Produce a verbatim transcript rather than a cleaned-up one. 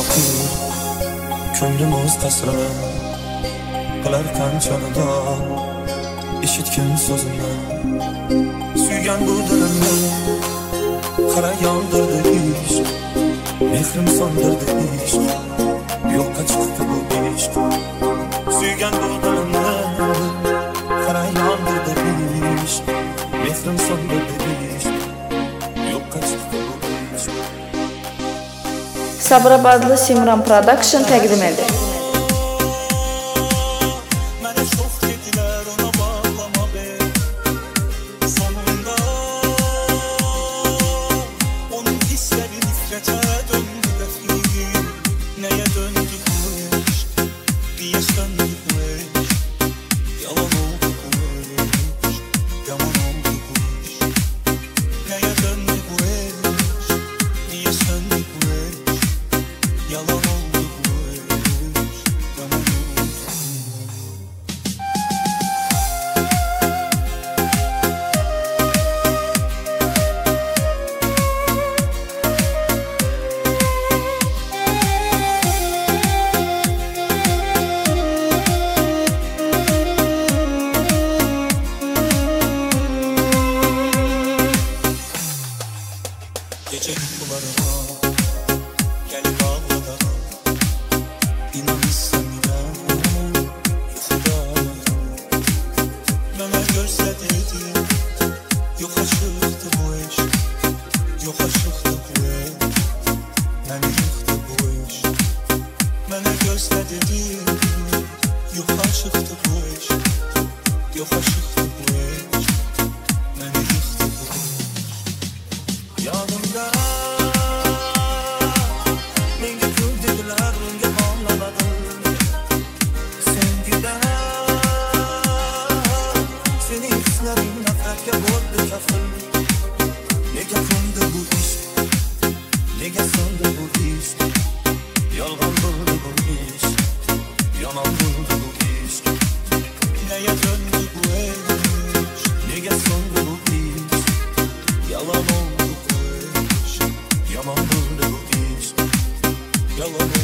bir ko'nglimiz tasrini qilar qanchada eshitgan so'zimni suygan bu dilimni qara yondirdi ishq mehrim so'ndirdi ishq yo'qqa chiqdi bu ishq suygan bu dilimni qara yondirdi ishq mehrim so'ndirdi ishq yo'qqa chiqdi bu ishq. Sabirabadlı Simran Production təqdim edir. Gece kutularına gelip ağladan İnanırsan inan yuxuda Mənə görsədirdi yox aşıqdı bu eşq Yox aşıqdı bu eşq Məni yıxdı bu eşq Mənə görsədirdi yox aşıqdı bu eşq Yox aşıqdı bu eşq Məni yıxdı bu eşq Yanımda menga ko'p dedilar unga xomlamadim Senga seni hislarim nafratga bo'ldi kafil Nega qo'ndi bu ishq Nega so'ndi bu ishq Yolg'on bo'ldi bu ishq Yomon bo'ldi bu ishq Nega döndü bu ishq Nega so'ndi bu ishq Yalan oldu Yalan oldu bu iş, yalan oldu.